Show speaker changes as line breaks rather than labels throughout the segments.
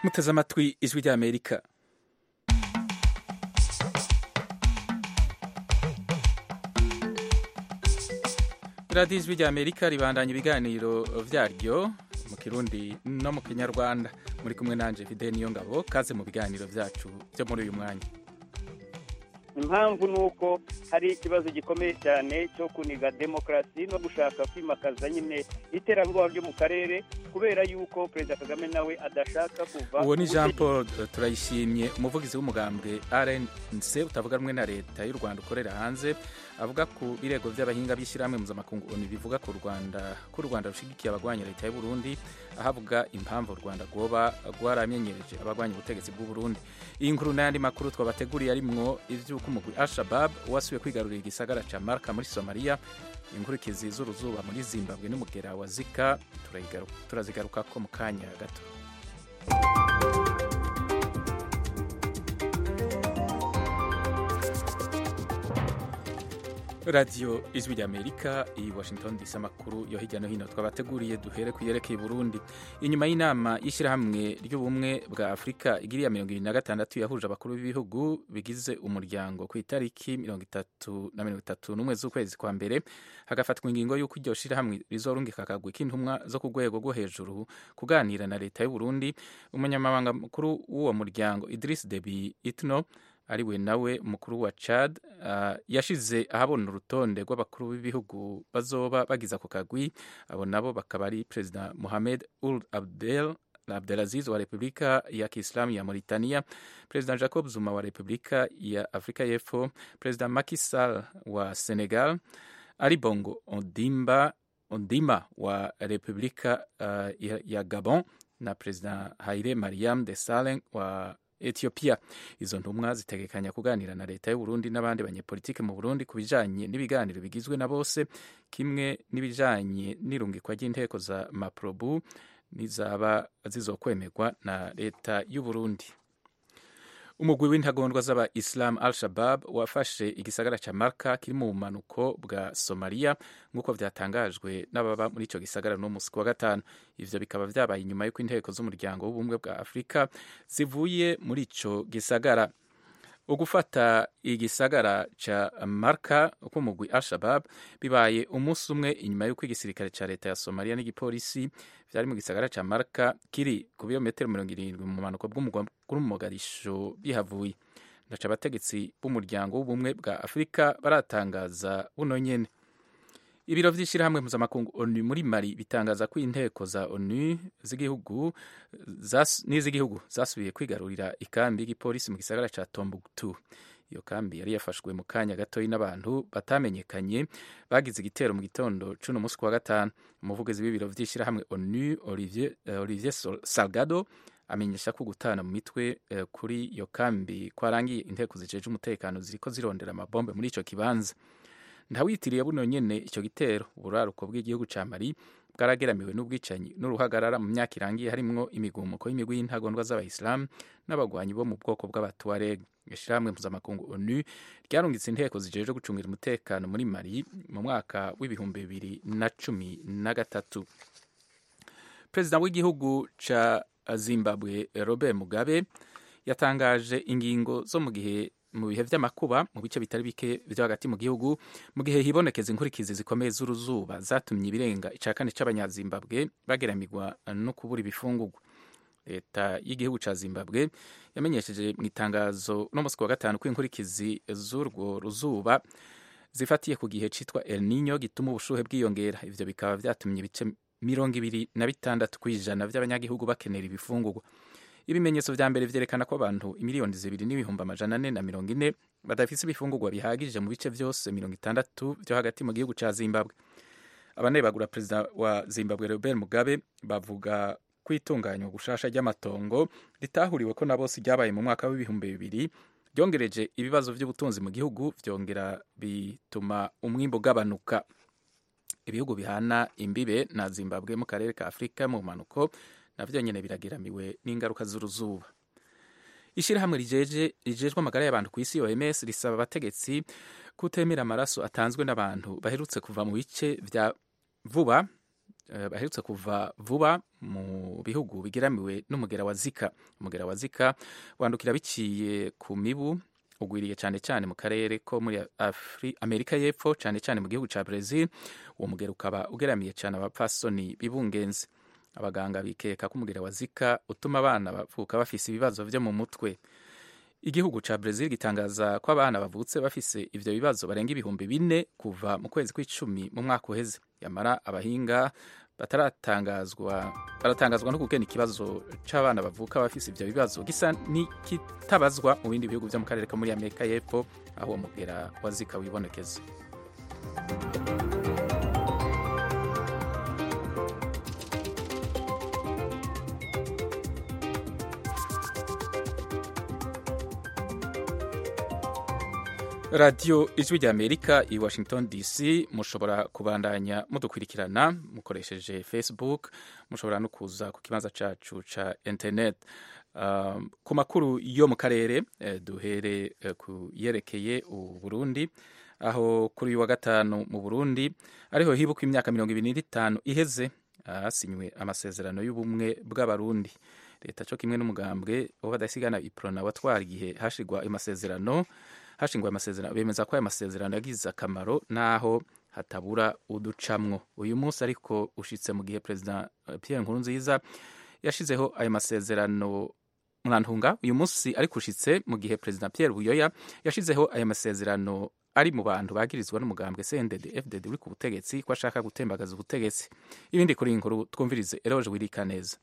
muteze amatwi ijwi ry'Amerika. radiyo ijwi ry'Amerika ribandanya ibiganiro vyaryo mu kirundi no mu kinyarwanda. Muri kumwe nanje Fidel Niyongabo, kaze mu biganiro vyacu byo muri uyu mwanya.
Impamvu nuko hari ikibazo gikomeye cyane cyo kuniga demokrasi no gushaka kwimakaza nyine iterabwoba ryo mu karere, kubera yuko Perezida Kagame nawe adashaka kuva.
Uwo ni Jean Paul Turayishimye, umuvugizi w'umugambwe RNC utavuga rumwe na leta y'u Rwanda ukorera hanze, avuga ku birego by'abahinga by'ishyirahamwe mpuzamakungu ONU bivuga ku Rwanda rushigikiye abagwanya leta y'u Burundi, ahavuga impamvu u Rwanda rwoba rwaramenyereje abagwanya ubutegetsi bw'u Burundi. Iyi nkuru n'ayandi makuru twabateguriye arimwo ivy'uko umugwi Al-Shabaab wasubiye kwigarurira igisagara ca Marka muri Somalia, inkurikizi z'uruzuba muri Zimbabwe n'umugera wa Zika, turazigarukako mu kanya gato. Radio ijwi ry'Amerika i Washington DC, amakuru yo hirya no hino twabateguriye. Duhere ku yerekeye Burundi. Inyuma y'inama y'ishyirahamwe ry'ubumwe bwa Afurika igiriya 26 yahuje abakuru b'ibihugu bigize umuryango ku itariki 31 z'ukwezi kwa mbere, hagafatwa ingingo y'uko iryo shyirahamwe rizorungika akagwi k'intumwa zo ku rwego rwo hejuru kuganira na leta y'u Burundi. Umunyamabanga mukuru w'uwo muryango Idriss Déby Itno ariwe nawe mukuru wa Chad yashize ahabona urutonde rw'abakuru b'ibihugu bazoba bagiza ku kagwi. Abo nabo bakaba ari President Mohamed Ould Abdelaziz wa Repubulika ya Kiislamu ya Mauritania, President Jacob Zuma wa Repubulika ya Afrika y'Epfo, President Macky Sall wa Senegal, Ali Bongo Ondimba wa Repubulika ya Gabon na President Haile Mariam Desalegn wa Ethiopia. Izo ntumwa zitegekanya kuganira na leta y'u Burundi n'abandi banyepolitike mu Burundi ku bijanye n'ibiganiro bigizwe na bose, kimwe n'ibijanye n'irungikwa ry'inteko za Maprobu nizaba zizokwemerwa na leta y'u Burundi. Umugwi w'intagondwa z'aba Islam Al-Shabaab wafashe igisagara ca Marka kiri mu bumanuko bwa Somalia nk'uko vyatangajwe n'ababa muri ico gisagara no musi wa gatanu. Ivyo bikaba vyabaye inyuma y'uko inteko z'umuryango w'ubumwe bwa Afurika zivuye muri ico gisagara. Ugufata igisagara ca Marka k'umugwi Al-Shabaab bibaye umunsi umwe inyuma y'uko igisirikare ca leta ya Somalia n'igipolisi vyari mu gisagara ca Marka kiri ku birometero 70 mu manuko bw'umugwa mukuru Mogadishu bihavuye. Ndaca abategetsi b'umuryango w'ubumwe bwa Afurika baratangaza buno nyene. Ibiro vy'ishirahamwe mpuzamakungu ONU muri Mali bitangaza ko inteko za ONU z'igihugu zasubiye kwigarurira ikambi y'igipolisi mu gisagara ca Tombouctou. Iyo kambi yari yafashwe mu kanya gatoyi n'abantu batamenyekanye bagize igitero mu gitondo c'uno musi wa gatanu. Umuvugizi w'ibiro vy'ishirahamwe ONU Olivier Salgado amenyesha ko gutana mu mitwe kuri iyo kambi kwarangiye inteko zijeje umutekano ziriko zirondera amabombe muri ico kibanza. Ntawitiriye buno nyene ico gitero. Uburaruko bw'igihugu ca Mali bwarageramiwe n'ubwicanyi n'uruhagarara mu myaka irangiye, harimwo imigumuko y'imigwi y'intagondwa z'abayisilamu n'abagwanyi bo mu bwoko bw'abatuareg. Ishirahamwe mpuzamakungu ONU ryarungitse inteko zijeje gucungira umutekano muri Mali mu mwaka w'ibihumbi 2013. Perezida w'igihugu ca Zimbabwe Robert Mugabe yatangaje ingingo zo mu bihe vy'amakuba mu bice bitari bike vyo hagati mu gihugu, mu gihe hibonekeza inkurikizi zikomeye z'uruzuba zatumye ibirenga icakane c'abanyazimbabwe bageramirwa no kubura ibifungurwa. Leta y'igihugu ca Zimbabwe yamenyesheje mu itangazo no musi wa gatanu ko inkurikizi z'urwo ruzuba zifatiye ku gihe citwa El Niño gituma ubushuhe bwiyongera. Ivyo bikaba vyatumye ibice 26% vy'abanyagihugu bakenera ibifungurwa. Ibimenyetso vya mbere vyerekana ko abantu 2,440,000 badafise ibifungurwa bihagije mu bice vyose 60 vyo hagati mu gihugu ca Zimbabwe. Abanebagura perezida wa Zimbabwe Robert Mugabe bavuga kwitunganywa gushasha ry'amatongo ritahuriwe ko na bose ryabaye mu mwaka w'ibihumbi 2000 byongereje ibibazo vy'ubutunzi mu gihugu, vyongera bituma umwimbo ugabanuka. Ibihugu bihana imbibe na Zimbabwe mu karere ka Afrika mu manuko navyo nyene birageramiwe n'ingaruka z'uruzuba. Ishirahamwe rijejwe amagara y'abantu ku isi OMS risaba abategetsi kutemera amaraso atanzwe n'abantu baherutse kuva mu bice vya vuba baherutse kuva vuba mu bihugu bigeramiwe n'umugera wa Zika. Umugera wa Zika wandukira biciye ku mibu, ugwiriye cyane cyane mu karere ko muri Amerika y'Epfo, cyane cyane mu gihugu ca Brazil. Uwo mugera ukaba ugeramiye cyane abapfasoni bibungenze. Abaganga bikeka ko umugera wa Zika utuma abana bavuka bafise ibibazo vyo mu mutwe. Igihugu ca Brazil gitangaza ko abana bavutse bafise ivyo bibazo barenga 4,000 kuva mu kwezi kw'icumi mu mwaka uheze. Yamara abahinga baratangazwa no kugena ikibazo c'abana bavuka bafise ivyo bibazo gisa n'ikitabazwa mu bindi bihugu vyo mu karere ko muri Amerika y'Epfo, aho uwo mugera wa Zika wibonekeza. Radio Ijwi rya Amerika i Washington DC, mushobora kubandanya mudukurikirana mukoresheje Facebook, mushobora no kuza ku kibanza cacu ca internet. Ku makuru yo mu karere duhere ku yerekeye u Burundi, aho kuri wa gatanu mu Burundi ariho hibuka imyaka 25 iheze hasinywe amasezerano y'ubumwe bw'abarundi. Leta cyo kimwe n'umugambwe w'abadasigana iprona watwara igihe hashingwa amasezerano bemeza ko aya masezerano yagize akamaro naho hatabura uducamwo. Uyu munsi ariko ushitse mu gihe President Pierre Nkurunziza yashizeho aya masezerano Mwantunga. Uyu munsi ariko ushitse mu gihe President Pierre Buyoya yashizeho aya masezerano ari mu bantu bagirizwa n'umugambwe CNDD-FDD uri ku butegetsi ko ashaka gutembagaza ubutegetsi. Ibindi kuri inkuru twumvirize Eroje Wirikaneza.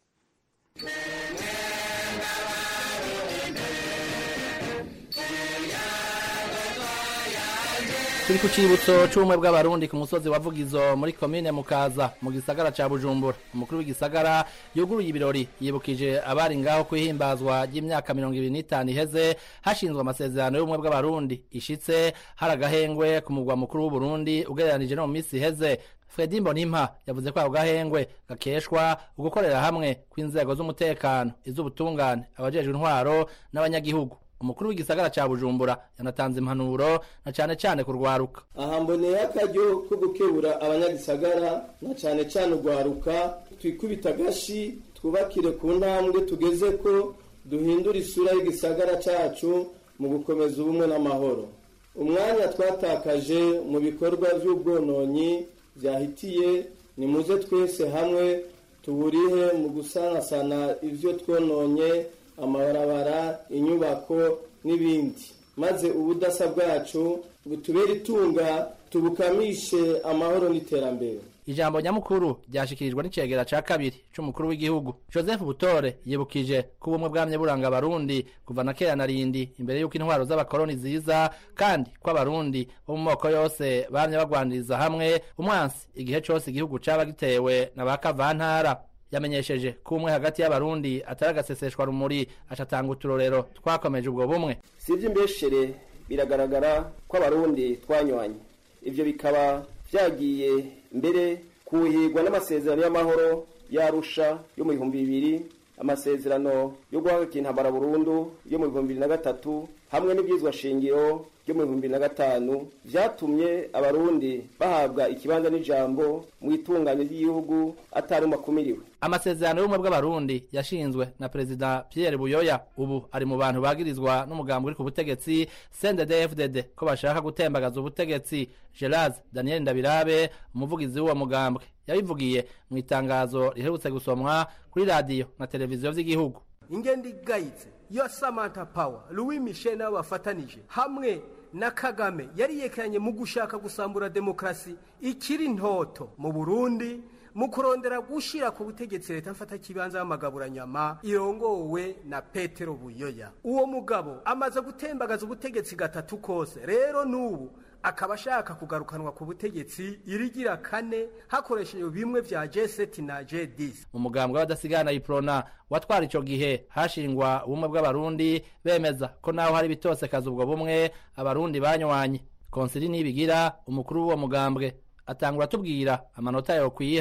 Turi ku cibutso c'ubumwe bw'abarundi ku musozi wa Vugizo muri komine Mukaza mu gisagara ca Bujumbura. Umukuru w'igisagara yuguruye ibirori yibukije abari ngaho kwihimbazwa ry'imyaka 25 iheze hashinzwe amasezerano y'ubumwe bw'abarundi ishitse haragahengwe ku mugwa mukuru w'u Burundi ugereranije no mu misi iheze. Fredy Mbonimpa yavuze ko ako gahengwe gakeshwa ugukorera hamwe kw'inzego z'umutekano, iz'ubutungane, abajejwe intwaro n'abanyagihugu. Umukuru w'igisagara ca Bujumbura yanatanze impanuro na cane kurwaruka.
Aha mboneye akaryo ko gukebura abanyagisagara na cane urwaruka, twikubita gashi twubakire ku ntambwe tugeze ko duhindura isura y'igisagara cacu mu gukomeza ubumwe n'amahoro. Umwanya twatakaje mu bikorwa vy'ubwononyi vyahitiye, ni muze twese hamwe tuburihe mu gusanasana ivyo twononye, amabarabara, inyubako n'ibindi, maze ubudasa bwacu butubere itunga, tubukamishe amahoro n'iterambere.
Ijambo nyamukuru ryashikirijwe n'icegera ca kabiri c'umukuru w'igihugu Joseph Butore yibukije ko ubumwe bwamye buranga abarundi kuva na kera narindi imbere y'uko intwaro z'abakoroni ziza, kandi ko abarundi bo mu moko yose bamye bagwaniriza hamwe umwansi igihe cose igihugu caba gitewe na bakavantara. Yamenyesheje ko umwe hagati y'abarundi ataragaseseshwa rumuri, acatanga uturorero twakomeje ubwo bumwe.
Sivyo imbeshere biragaragara ko abarundi twanywanye, ivyo bikaba vyagiye mbere kuhigwa n'amasezerano y'amahoro y'Arusha yo mu 2000, amasezerano yo guhagarika intambara burundu yo mu 2003 hamwe n'ibyizwa shingiro yo mu 2005 vyatumye abarundi bahabwa ikibanza n'ijambo mu itunganya ry'igihugu atari makumiriwe.
Amasezerano y'ubumwe bw'abarundi yashinzwe na President Pierre Buyoya, ubu ari mu bantu bagirizwa n'umugambi uri ku butegetsi CNDD-FDD ko bashaka gutembagaza ubutegetsi. Gerard Daniel Ndabirabe, umuvugizi w'uwo mugambwe, yabivugiye mu itangazo riherutse gusomwa kuri radio na televiziyo vy'igihugu.
Ingendi gayitse yo Samantha Power, Louis Michel na bafatanije hamwe na Kagame yari yekeranye mu gushaka gusambura demokrasi ikiri ntoto mu Burundi, mu kurondera gushira ku butegetsi leta mfata kibanza y'amagaburanyama irongowe na Petero Buyoya. Uwo mugabo amaze gutembagaza ubutegetsi gatatu kose, rero nubu akaba ashaka kugarukanwa ku butegetsi irigira kane hakoresheje bimwe vya G7 na G10.
Umugambwe w'abadasigana iprona watwara ico gihe hashingwa ubumwe bw'abarundi bemeza ko naho hari bitose kazi ubwo bumwe abarundi banywanye. Konsili Nibigira, umukuru w'uwo mugambwe, atangura tubwira amanota yo kwiha.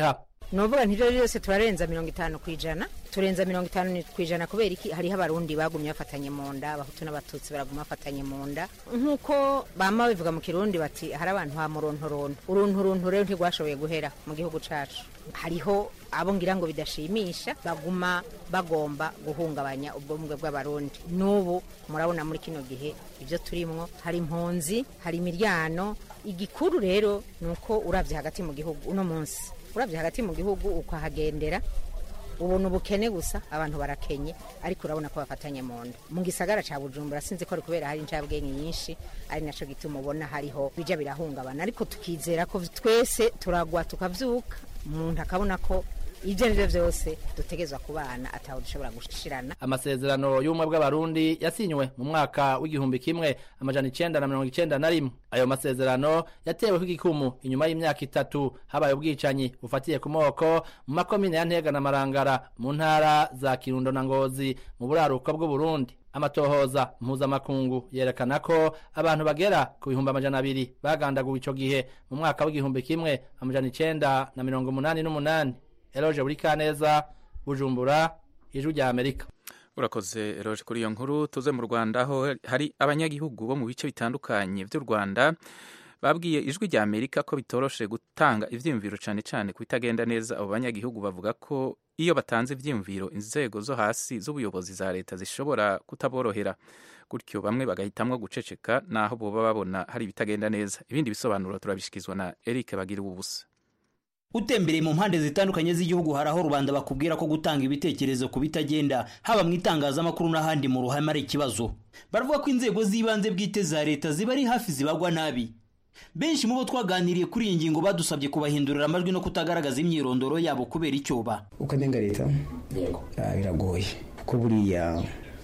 novuga nti rero yose turarenza 50%, turenza 50% kubera iki hariho abarundi bagumye bafatanye mu nda, abahutu n'abatutsi baraguma bafatanye mu nda, nkuko bama bivuga mu Kirundi bati hari abantu ha murontoronto, urunturuntu rero ntigwashoboye guhera mu gihugu cacu. Hariho abo ngira ngo bidashimisha baguma bagomba guhungabanya ubwumwe bw'abarundi. Nubu murabona muri kino gihe ibyo turimwo, hari impunzi, hari imiryano. Igikuru rero nuko uravye hagati mu gihugu uno munsi, uravye hagati mu gihugu ukahagendera ubona ubukene gusa, abantu barakenye, ariko urabona ko bafatanye mu nda. Mu gisagara ca Bujumbura sinzi ko ari kubera hari incabwenge nyinshi, ari naco gituma ubona hariho bija birahungabana, ariko tukizera ko twese turagwa tukavyuka, umuntu akabona ko ibyo ari byo byose dutegezwa kubana ataho dushobora gushirana.
Amasezerano y'ubumwe bw'abarundi yasinywe mu mwaka w'igihumbi kimwe amajana 991. Ayo masezerano yatewe kw'igikumu inyuma y'imyaka 3 habaye ubwicanyi bufatiye ku moko mu makomine ya Ntega na Marangara mu ntara za Kirundo na Ngozi mu buraruko bw'u Burundi. Amatohoza mpuzamakungu yerekana ko abantu bagera ku 200 bagandaguwe ico gihe mu mwaka w'igihumbi kimwe amajana 988. Eloge Burikaneza, Bujumbura, Ijwi rya Amerika.
Urakoze Eloge kuri iyo nkuru. Tuze mu Rwanda aho hari abanyagihugu bo mu bice bitandukanye by'u Rwanda babwiye Ijwi rya Amerika ko bitoroshe gutanga ivyimviro cyane cyane kubitagenda neza. Abo banyagihugu bavuga ko iyo batanze ivyimviro inzego zo hasi z'ubuyobozi za leta zishobora kutaborohera, gutyo bamwe bagahitamwo guceceka naho boba babona hari bitagenda neza. Ibindi bisobanuro turabishikizwa na Eric Bagira ubusa.
Utembereye mu mpande zitandukanye z'igihugu haraho rubanda bakubwira ko gutanga ibitekerezo ku bitagenda haba mu itangazamakuru n'ahandi mu ruhame ari ikibazo. Baravuga ko inzego z'ibanze bwite za leta ziba ari hafi zibagwa nabi. Benshi mu bo twaganiriye kuri iyi ngingo badusabye kubahindurira amajwi no kutagaragaza imyirondoro yabo kubera icyoba.
Uko nenga leta yego biragoye ko buriya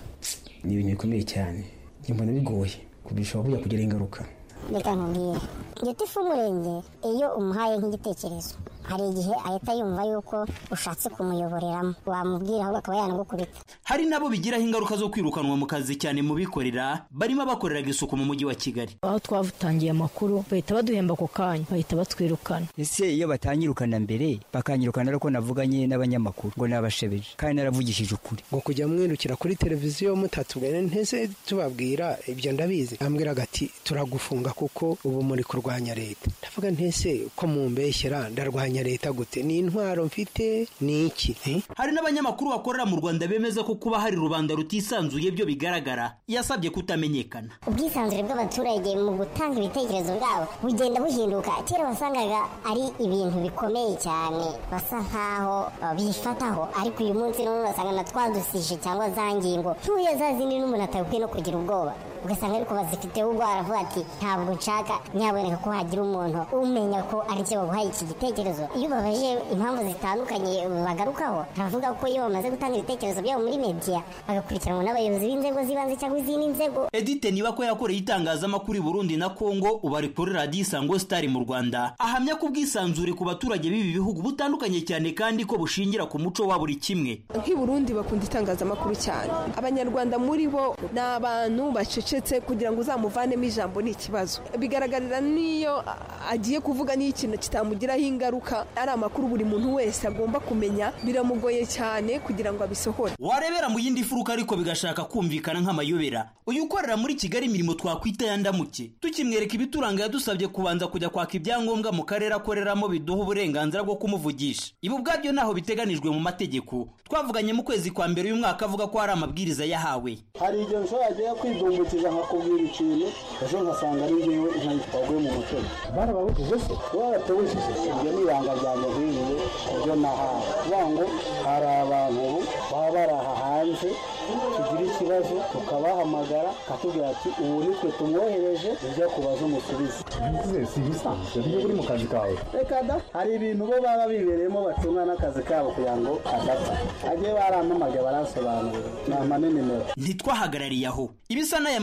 ni ibintu bikomeye cyane, mbona bigoye kubishobora kugira ingaruka.
Reka nkubwire Gitifu Murenge iyo umuhaye nk'igitekerezo hari igihe ahita yumva yuko ushatse kumuyoboreramo, wamubwira ahubwo akaba yanagukubita.
Hari nabo bigiraho ingaruka zo kwirukanwa mu kazi cyane mu bikorera barimo abakoreraga isuku mu mujyi wa Kigali.
Aho twavutangiye amakuru bahita baduhemba ko kanya, bahita batwirukana.
Ese iyo batanyirukana mbere bakanyirukana ariko navuganye n'abanyamakuru ngo nabashebeje kandi naravugishije ukuri
ngo kujya mwirukira kuri televiziyo mutatubwira ntese tubabwira ibyo ndabizi. Ambwira gati turagufunga kuko ubu muri kurwanya leta. Ndavuga ntese ko mumbeshyera ndarwanya leta gute? Ni intwaro mfite ni iki?
Hari n'abanyamakuru bakorera mu Rwanda bemeza ko kuba hari rubanda rutisanzuye byo bigaragara. Yasabye kutamenyekana.
Ubwisanzure bw'abaturage mu gutanga ibitekerezo byabo bugenda buhinduka. Kera wasangaga ari ibintu bikomeye cyane, basa nkaho bifataho, ariko uyu munsi none basanga natwadusije cyangwa zangingo tuye zazindi n'umuntu atakwiye no kugira ubwoba. Ugasanga ariko bazifiteho ubwara avuga ati ntabwo nshaka nyaboneka ko hagira umuntu umenya ko ari cyo baguhaye iki gitekerezo. Iyo babaje impamvu zitandukanye bagarukaho, turavuga ko iyo bamaze gutanga ibitekerezo byabo muri media bagakurikiranwa n'abayobozi b'inzego z'ibanze cyangwa izindi nzego.
Edith Nibako yakoreye itangazamakuru i Burundi na Kongo, ubari kuri Radio Isango Star mu Rwanda, ahamya ko ubwisanzure ku baturage b'ibi bihugu butandukanye cyane kandi ko bushingira ku muco wa buri kimwe.
Nk'i Burundi bakunda itangazamakuru cyane, abanyarwanda muri bo n'abantu bacecetse kugira ngo uzamuvanemo ijambo ni ikibazo. Bigaragarira niyo agiye kuvuga n'ikintu kitamugiraho ingaruka, ari amakuru buri muntu wese agomba kumenya, biramugoye cyane kugira ngo abisohore.
Warebera mu yindi furuka ariko bigashaka kumvikana nk'amayobera. Uyu ukorera muri Kigali imirimo twakwita yandamuke, tukimwereka ibituranga yadusabye kubanza kujya kwaka ibyangombwa mu karere akoreramo biduha uburenganzira bwo kumuvugisha. Ibu bwabyo naho biteganijwe mu mategeko. Twavuganye mu kwezi kwa mbere uyu mwaka avuga ko hari amabwiriza yahawe.
Hari igihe nshobora kujya kwidumbukiza nkakubwira ikintu ejo nkasanga ari njyewe nkayitwaguye mu mutego. Barababujije se baratubujije, ibyo ni ibanga ryanjye nk'iyo ibyo nahawe. Kuvuga ngo hari abantu baba baraha hanze tugira ikibazo tukabahamagara katubwira ati ubu nitwe tumwohereje ibyo kubaza umusubize. Si bisanzwe ibyo uri mu kazi kawe. Reka da, hari ibintu bo baba bibereyemo bacunga n'akazi kabo kugira ngo adapfa. Agiye barampamagaye baransobanurira nama n'imero.
Ntitwahagarariye aho. Ibisa n'aya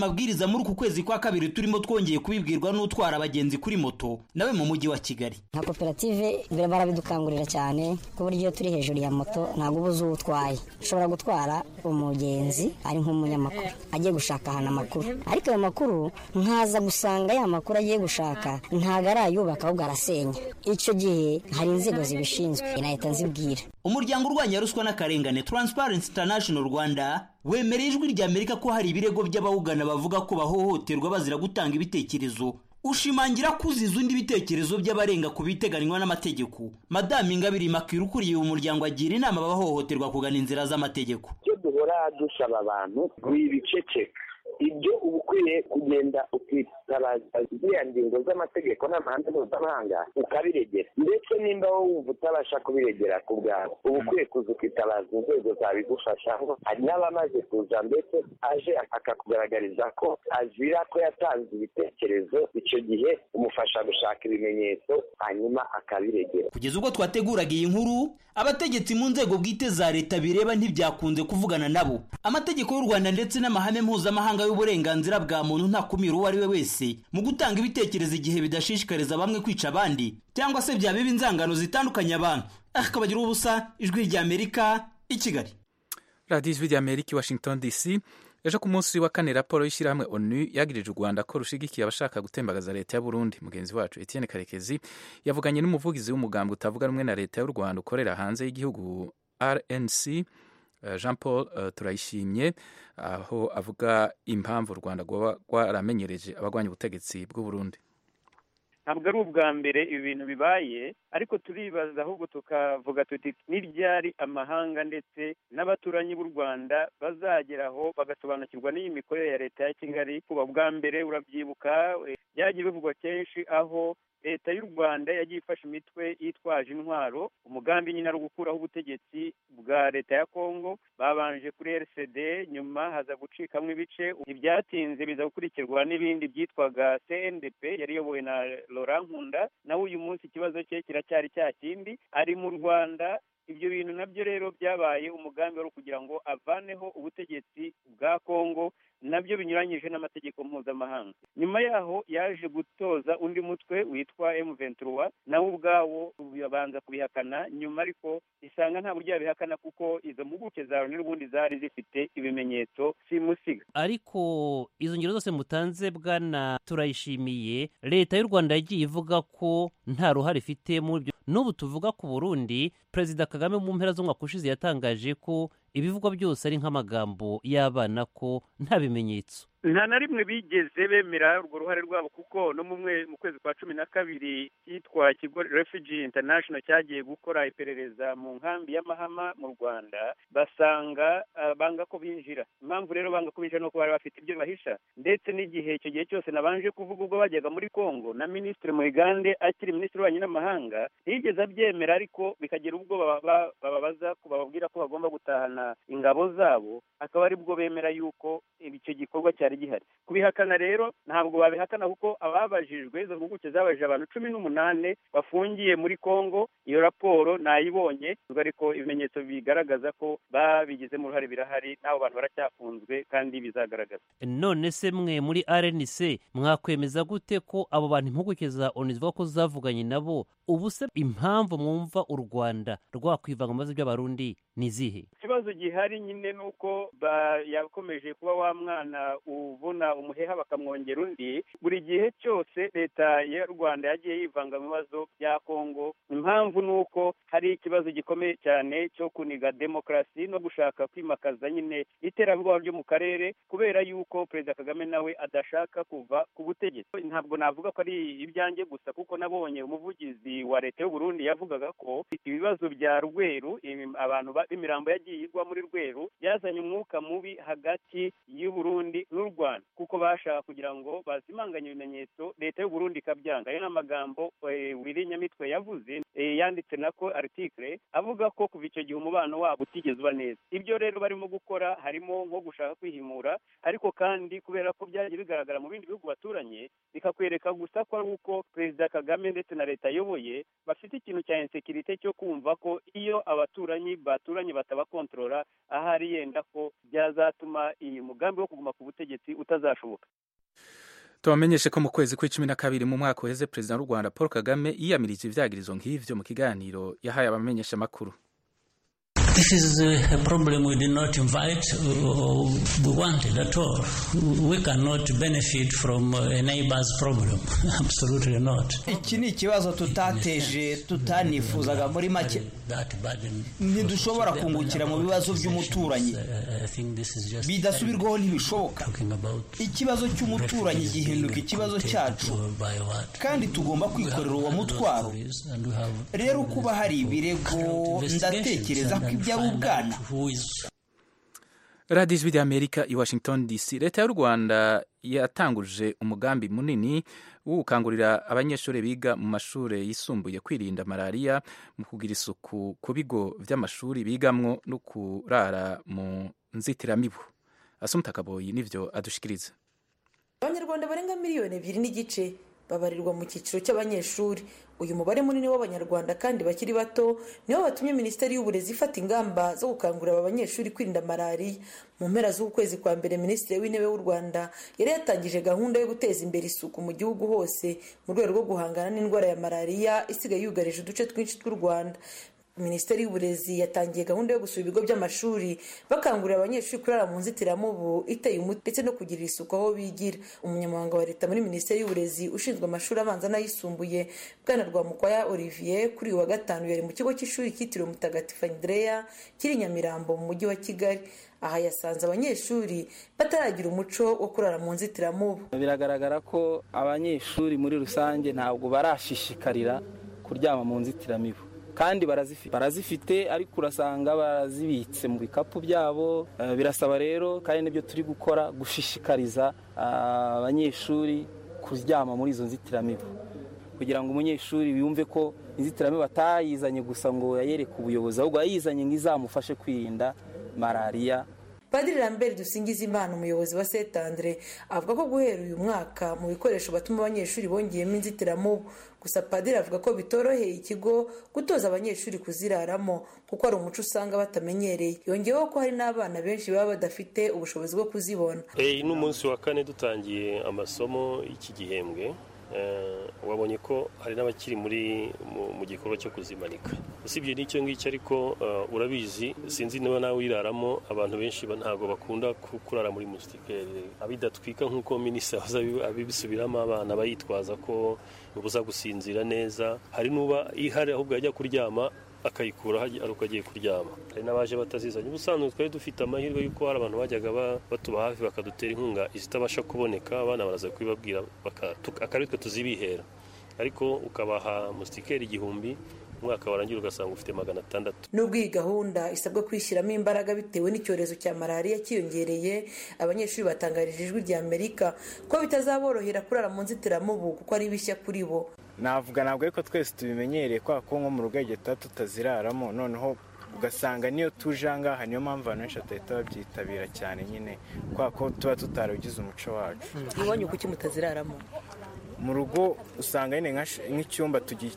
amabwiriza muri uku kwezi kwa kabiri turimo twongeye kubibwirwa n'utwara abagenzi kuri moto nawe mu mujyi wa Kigali.
nka koperative barabidukangurira cyane ku buryo turi hejuru ya moto ntabwo ubuze utwaye ushobora gutwara umugenzi ari nk'umunyamakuru agiye gushaka ahantu amakuru, ariko ayo makuru nkaza gusanga ya makuru agiye gushaka ntabwo arayubaka ahubwo arasenya. Icyo gihe hari inzego zibishinzwe inahita nzibwira.
Umuryango urwanya ruswa n'akarengane Transparency International Rwanda wemereye ijwi rya Amerika ko hari ibirego by'abawugana bavuga ko bahohoterwa bazira gutanga ibitekerezo. Ushimangira kuziza undi bitekerezo by'abarenga ku biteganywa n'amategeko. Madame Ingabire Makuru ukuriye umuryango agira inama abahohoterwa kugana inzira z'amategeko.
Cyo duhora dusaba abantu kwibiceceka. Ibyo ubukwiye kugenda ukitabaza ziriya ngingo z'amategeko n'amahame mpuzamahanga ukabiregera, ndetse nimba wowe wumva utabasha kubiregera ku bwawe ubukwiye kuza ukitabaza inzego zabigufasha. Hari n'abamaze kuza ndetse aje akakugaragariza ko azira ko yatanze ibitekerezo, icyo gihe umufasha gushaka ibimenyetso hanyuma akabiregera.
Kugeza ubwo twateguraga iyi nkuru abategetsi mu nzego bwite za leta bireba ntibyakunze kuvugana nabo. Amategeko y'u Rwanda ndetse n'amahame mpuzamahanga y'uburenganzira bwa muntu nta kumira uwo ari we wese mu gutanga ibitekerezo igihe bidashishikariza bamwe kwica abandi cyangwa se byabiba inzangano zitandukanye abantu. Akabagira ubusa, ijwi rya Amerika i Kigali.
Radio Ijwi rya Amerika i Washington DC. Ejo ku munsi wa kane raporo y'ishyirahamwe ONU yagirije u Rwanda ko rushigikiye abashaka gutembagaza leta ya Burundi. Mugenzi wacu Etienne Karekezi yavuganye n'umuvugizi w'umugambwe utavuga rumwe na leta y'u Rwanda ukorera hanze y'igihugu RNC, Jean Paul Turayishimye, aho avuga impamvu u Rwanda rwaramenyereje abagwanya ubutegetsi bw'u Burundi.
Ntabwo ari ubwa mbere ibi bintu bibaye, ariko turibaza ahubwo tukavuga tuti n'iryari amahanga ndetse n'abaturanyi b'u Rwanda bazageraho bagasobanukirwa n'iyi mikorere ya leta ya Kigali. Kuba bwa mbere urabyibuka byagiye bivugwa kenshi aho leta y'u Rwanda yagiye ifasha imitwe yitwaje intwaro, umugambi nyine ari gukuraho ubutegetsi bwa leta ya Kongo. Babanje kuri RCD, nyuma haza gucikamo ibice, ntibyatinze biza gukurikirwa n'ibindi byitwaga CNDP yari iyobowe na Laurent Nkunda. Nawe uyu munsi ikibazo cye kiracyari cya kindi, ari mu Rwanda. Ibyo bintu nabyo rero byabaye umugambi wari kugira ngo avaneho ubutegetsi bwa Kongo, nabyo binyuranyije n'amategeko mpuzamahanga. Nyuma yaho yaje gutoza undi mutwe witwa M23, nawe ubwawo babanza kubihakana, nyuma ariko isanga nta buryo yabihakana kuko izo mpuguke zawe n'ubundi zari zifite ibimenyetso simusiga.
Ariko izo ngero zose mutanze bwana Turayishimiye, leta y'u Rwanda yagiye ivuga ko nta ruhare ifite muri byo. N'ubu tuvuga ku Burundi, Perezida Kagame mu mpera z'umwaka ushize yatangaje ko ibivugwa byose ari nk'amagambo y'abana, ko nta bimenyetso.
Nta na rimwe bigeze bemera urwo ruhare rwabo, kuko no mu kwezi kwa 12 cyitwa Kigo Refugee International cyagiye gukora iperereza mu nkambi ya Mahama mu Rwanda, basanga banga ko binjira. Impamvu rero banga kubinjira no kuba bafite ibyo bahisha, ndetse n'igihe icyo gihe cyose nabanje kuvuga ubwo bajyaga muri Kongo na Ministre Muigande akiri Ministre w'Ububanyi n'Amahanga yigeze abyemera, ariko bikagira ubwo bababaza kubabwira ko bagomba gutahana ingabo zabo, akaba ari bwo bemera yuko icyo gikorwa cyari gihari. Kubihakana rero ntabwo babihakana, kuko ababajijwe izo mpuguke zabajije abantu 18 bafungiye muri Kongo. Iyo raporo nayibonye, ariko ibimenyetso bigaragaza ko babigizemo uruhare birahari, n'abo bantu baracyafunzwe kandi bizagaragaza.
None se mwe muri RNC mwakwemeza gute ko abo bantu impuguke za ONU zivuga ko zavuganye nabo? Ubu se impamvu mwumva u Rwanda rwakwivanga mu bibazo by'abarundi ni zihe?
Ikibazo gihari nyine nuko yakomeje kuba wa mwana ubona umuheha bakamwongera undi. Buri gihe cyose leta y'u Rwanda yagiye yivanga mu bibazo bya Kongo. Impamvu nuko hari ikibazo gikomeye cyane cyo kuniga demokrasi no gushaka kwimakaza nyine iterabwoba ryo mu karere, kubera yuko Perezida Kagame nawe adashaka kuva ku butegetsi. Ntabwo navuga ko ari ibyanjye gusa, kuko nabonye umuvugizi wa leta y'u Burundi yavugaga ko ibibazo bya Rweru, abantu b'imirambo yagiye igwa muri Rweru, byazanye umwuka mubi hagati y'u Burundi n'u Rwanda, kuko bashaka kugira ngo bazimanganye ibimenyetso, leta y'u Burundi ikabyanga. Ayo n'amagambo Willy Nyamitwe yavuze, yanditse nako article avuga ko kuva icyo gihe umubano wabo utigeze uba neza. Ibyo rero barimo gukora harimo nko gushaka kwihimura, ariko kandi kubera ko byagiye bigaragara mu bindi bihugu baturanye, bikakwereka gusa ko ari uko Perezida Kagame ndetse na leta ayoboye bafite ikintu cya insekirite cyo kumva ko iyo abaturanyi baturanye batabakontorora, ahari yenda ko byazatuma iyi mugambi wo kuguma ku butegetsi ubutegetsi utazashoboka.
Tubamenyeshe ko mu kwezi kwa 12 mu mwaka uheze Perezida w'u Rwanda Paul Kagame yiyamirije ivyagirizo nk'ivyo mu kiganiro yahaye abamenyesha makuru.
This is a problem we did not invite or we wanted at all. We cannot benefit from a neighbor's problem. Absolutely not.
Iki ni ikibazo tutateje tutanifuzaga muri make. Ntidushobora kungukira mu bibazo by'umuturanyi. Bidasubirwaho ntibishoboka. Ikibazo cy'umuturanyi gihinduka ikibazo cyacu. Kandi tugomba kwikorera uwo mutwaro. Rero kuba hari ibirego ndatekereza ko byarubwana.
Radio Ijwi ry'Amerika i Washington DC. Leta y'u Rwanda yatanguje umugambi munini wo gukangurira abanyeshuri biga mu mashuri yisumbuye kwirinda malaria mu kugira isuku ku bigo vy'amashuri bigamwo no kurara mu nzitiramibu. Asumta Kaboyi nivyo adushikiriza.
Abanyarwanda barenga miliyoni 2.5 babarirwa mu cyiciro cy'abanyeshuri. Uyu mubare munini w'abanyarwanda kandi bakiri bato niho batumye Minisiteri y'Uburezi ifata ingamba zo gukangurira abanyeshuri kwirinda malaria. Mu mpera z'ukwezi kwa mbere Minisitiri w'Intebe w'u Rwanda yari yatangije gahunda yo guteza imbere isuku mu gihugu hose mu rwego rwo guhangana n'indwara ya malaria isigaye yugarije uduce twinshi tw'u Rwanda. Minisiteri y'Uburezi yatangiye gahunda yo gusura ibigo by'amashuri bakangurira abanyeshuri kurara mu nzitiramubu iteye umuti ndetse no kugira isuku aho bigira. Umunyamabanga wa leta muri Minisiteri y'Uburezi ushinzwe amashuri abanza n'ayisumbuye Bwana Rwamukwaya Olivier kuri wa gatanu yari mu kigo cy'ishuri cyitiriwe Mutagatifu Andrea kiri Nyamirambo mu mujyi wa Kigali. Aha yasanze abanyeshuri bataragira umuco wo kurara mu nzitiramubu.
Biragaragara ko abanyeshuri muri rusange ntabwo barashishikarira kuryama mu nzitiramibu. Kandi barazifite ariko urasanga barazibitse mu bikapu byabo. Birasaba rero kandi nibyo turi gukora gushishikariza abanyeshuri kuryama muri izo nzitiramibu kugira ngo umunyeshuri yumve ko inzitiramibu atayizanye gusa ngo yayereke ubuyobozi ahubwo yayizanye ngo izamufashe kwirinda malaria.
Padiri Lambert Dusingizimana umuyobozi wa Saint Andre avuga ko guhera uyu mwaka mu bikoresho batuma abanyeshuri bongeyemo inzitiramubu. Gusa Padiri avuga ko bitoroheye ikigo gutoza abanyeshuri kuziraramo kuko ari umuco usanga batamenyereye. Yongeyeho ko hari n'abana benshi baba badafite ubushobozi bwo kuzibona.
N'umunsi wa 4 dutangiye amasomo iki gihembwe. Wabonye ko hari n'abakiri mu gikorwa cyo kuzimanika. Usibye n'icyo ngicyo ariko urabizi sinzi niba nawe wiraramo abantu benshi ntago bakunda kurara muri mustikere abidatwika nkuko minisitiri abibisubiramo abana bayitwaza ko ubuza gusinzira neza. Hari nuba ihari ahubwo yajya kuryama akayikura aruko agiye kuryama. Hari n'abaje batazizanye. Ubusanzwe twari dufite amahirwe yuko hari abantu bajyaga batuba hafi bakadutera inkunga izitabasha kuboneka abana baraza kubibabwira akaritwe tuzibihera. Ariko ukabaha mustikeri 1000 umwaka warangira ugasanga ufite 600.
Nubwo iyi gahunda isabwa kwishyiramo imbaraga bitewe n'icyorezo cya malaria kiyongereye, abanyeshuri batangarije Ijwi ry'Amerika ko bitazaborohera kurara mu nzitiramubu kuko ari bishya kuri bo.
Navuga nabwo ariko twese tubimenyereye kwa ko nko mu rugege tutaziraramo noneho ugasanga niyo tujanga niyo mpamvu abantu benshi atahita babyitabira cyane nyine kwa ko tuba tutaragize umuco wacu.
Iwanyu kuki mutaziraramo?
Mu rugo usanga nyine nk'icyumba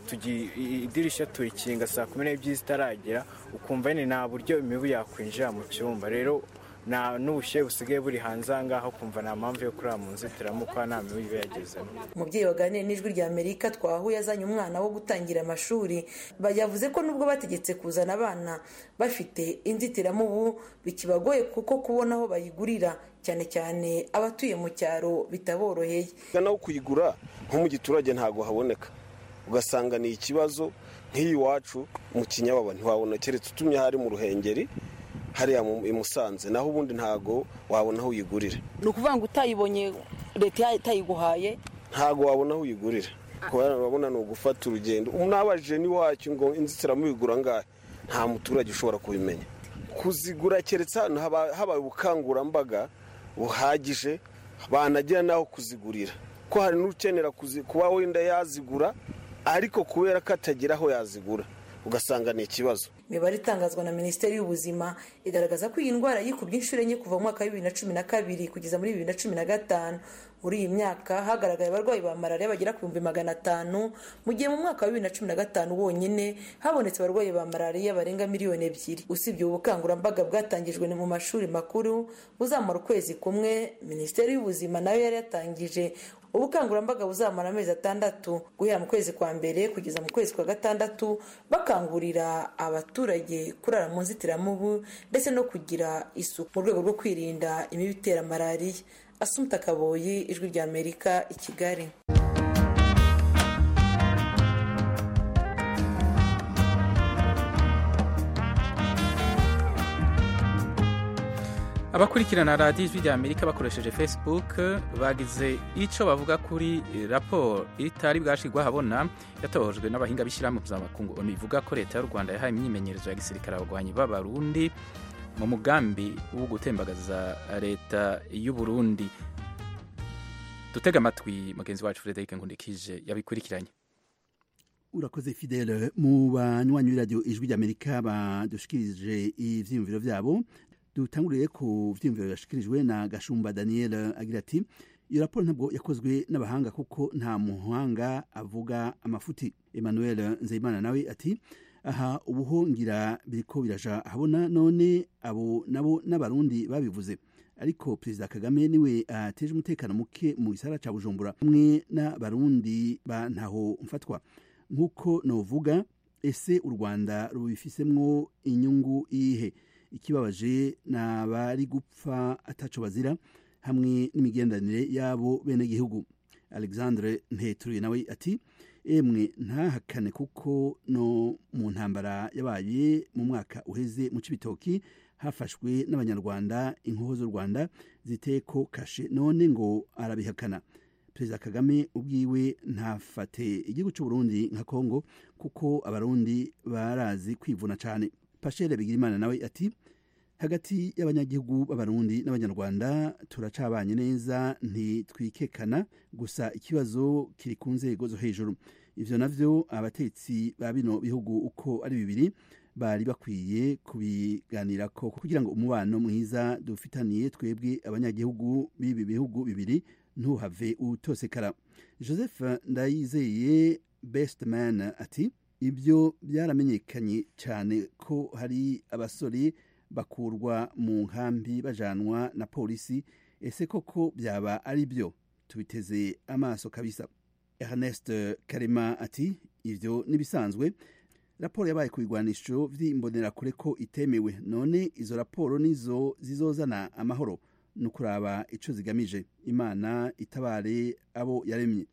idirishya turikinga saa 12 zitaragera ukumva nyine nta buryo imibu yakwinjira mu cyumba. Rero n'ubushyuhe busigaye buri hanze ahangaha kumva nta mpamvu yo kurara mu nzitiramubu kwa nta mibu iba yagezemo.
Umubyeyi waganiriye n'Ijwi ry'Amerika twahuye azanye umwana wo gutangira amashuri yavuze ko nubwo bategetse kuzana abana bafite inzitiramubu bikibagoye kuko kubona aho bayigurira cyane cyane abatuye mu cyaro bitaboroheye.
Naho kuyigura nko mu giturage ntago haboneka ugasanga ni ikibazo nk'iyi wacu mu Kinyababa ntiwabona keretse utumye hari mu Ruhengeri hariya i Musanze naho ubundi ntago wabona aho uyigurira.
Ni ukuvuga ngo utayibonye leta itayiguhaye
ntago wabona aho uyigurira kubera urabona no gufata urugendo unabaje ni wacu ngo inzitiramubu igura ngahe nta muturage ushobora kubimenya. Kuzigura keretse haba ubukangurambaga buhagije banagira naho kuzigurira ko hari n'ukenera kuba wenda yazigura ariko kubera ko atagira aho yazigura ugasanga ni ikibazo.
Imibare itangazwa na Minisiteri y'Ubuzima igaragaza ko iyi ndwara yikubye inshuro enye kuva mu mwaka wa 2012 kugeza muri 2015. Muri iyi myaka hagaragaye abarwayi ba malaria bagera ku 500,000 mu gihe mu mwaka wa 2015 wonyine habonetse abarwayi ba malaria barenga miliyoni 2. Usibye ubukangurambaga bwatangijwe mu mashuri makuru buzamara ukwezi kumwe, Minisiteri y'Ubuzima nayo yari yatangije ubukangurambaga buzamara amezi 6 guhera mu kwezi kwa mbere kugeza mu kwezi kwa 6 bakangurira abaturage kurara mu nzitiramubu ndetse no kugira isuku mu rwego rwo kwirinda imibu itera malaria. Asumta Kaboyi, Ijwi rya Amerika, i Kigali.
abakurikirana radiyo Ijwi rya Amerika bakoresheje Facebook bagize icyo bavuga kuri raporo itari bwashirwa habona yatohojwe n'abahinga b'ishyirahamwe mpuzamakungu ivuga ko leta y'u Rwanda yahaye imyimenyerezo ya gisirikare abagwanyi b'abarundi mu mugambi wo gutembagaza leta y'u Burundi. Dutega amatwi mugenzi wacu Frederic Nkundikije yabikurikiranye.
Urakoze Fidele. Mu banywanyi b'iradiyo Ijwi rya Amerika badushikirije ivyiyumviro vyabo, dutanguriye ku vyiyumviro yashikirijwe na Gashumba Daniel agira ati iyo raporo ntabwo yakozwe n'abahanga kuko nta muhanga avuga amafuti. Emmanuel Nzeyimana nawe ati aha ubuhongira biriko biraja ahabona none abo nabo n'abarundi babivuze, ariko Perezida Kagame niwe ateje umutekano muke mu gisara ca Bujumbura hamwe n'abarundi ba ntaho mfatwa. Nkuko novuga ese u Rwanda rubifisemwo inyungu ihe? Ikibabaje n'abari gupfa ataco bazira hamwe n'imigendanire yabo bene gihugu. Alexandre Nteturuye nawe ati emwe ntahakane kuko no mu ntambara yabaye mu mwaka uheze mu Cibitoki hafashwe n'abanyarwanda inkoho z'u Rwanda ziteko kashe, none ngo arabihakana. Perezida Kagame ubwiwe ntafate igihugu cy'u Burundi nka Kongo kuko abarundi barazi kwivuna cyane. Pashere Bigirimana nawe ati hagati y'abanyagihugu b'abarundi n'abanyarwanda turacabanye neza ntitwikekana, gusa ikibazo kiri ku nzego zo hejuru. Ivyo navyo abatetsi ba bino bihugu uko ari bibiri bari bakwiye kubiganirako kugira ngo umubano mwiza dufitaniye twebwe abanyagihugu b'ibi bihugu bibiri ntuhave utosekara. Joseph Ndayizeye Best Man ati ibyo byaramenyekanye cyane ko hari abasore bakurwa mu nkambi bajanwa na polisi, ese koko byaba ari byo? Tubiteze amaso kabisa. Ernest Karema ati ivyo nibisanzwe, raporo yabaye ku bigwanisho vy'imbonerakure ko itemewe, none izo raporo nizo zizozana amahoro nukuraba ico zigamije. Imana itabare abo yaremye.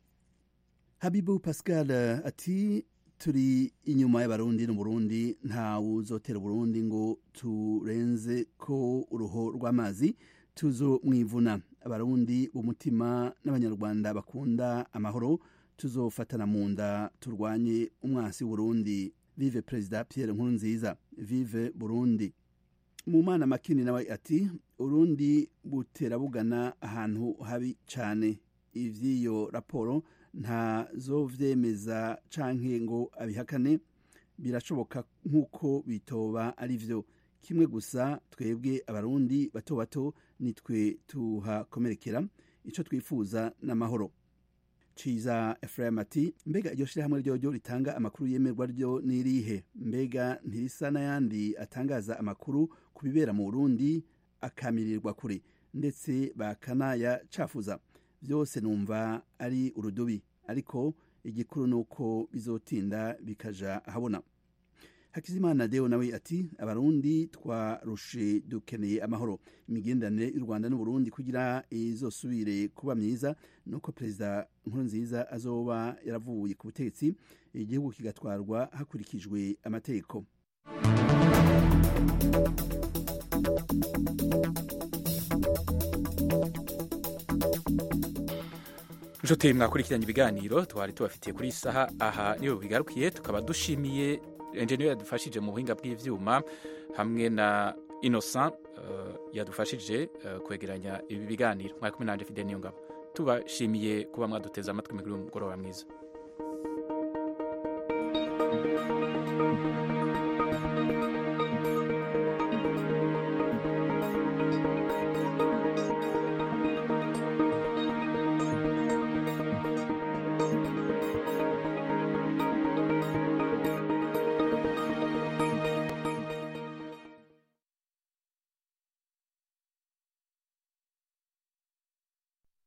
Habibu Pascal ati turi inyuma y'abarundi no Burundi, nta uzotera Burundi ngo turenze ko uruho rw'amazi tuzo mwivuna. Abarundi umutima n'abanyarwanda bakunda amahoro tuzofatana mu nda turwanye umwansi Burundi. Vive Perezida Pierre Nkurunziza, vive Burundi. Mumana Makini nawe ati Urundi butera bugana ahantu habi cyane. Ivyiyo raporo nta zovyemeza canke ngo abihakane, birashoboka nkuko bitoba ari vyo. Kimwe gusa twebwe abarundi bato bato nitwe tuhakomerekera, ico twifuza n'amahoro. Ciza Ephraim ati mbega iryo shirahamwe ryo ritanga amakuru yemerwa ryo nirihe? Mbega ntirisa n'ayandi atangaza amakuru ku bibera mu Burundi akamirirwa kure ndetse bakanaya cafuza? Byose numva ari urudubi, ariko igikuru nuko bizotinda bikaja ahabona. Hakizimana Deo nawe ati abarundi twarushe dukeneye amahoro. Imigendanire y'u Rwanda n'u Burundi kugira izosubire kuba myiza nuko Perezida Nkurunziza azoba yaravuye ku butegetsi, igihugu kigatwarwa hakurikijwe amategeko.
Nshuti mwakurikiranye ibiganiro twari tubafitiye kuri saha aha niyo bigarukiye, tukaba dushimiye engineer yadufashije mu buhinga bw'ivyuma hamwe na Innocent yadufashije kwegeranya ibi biganiro. Mwari kumwe nanje Fidel Niyongabo, tubashimiye kuba mwaduteza amatwi mu mugoroba mwiza.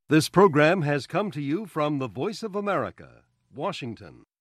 This program has come to you from the Voice of America, Washington.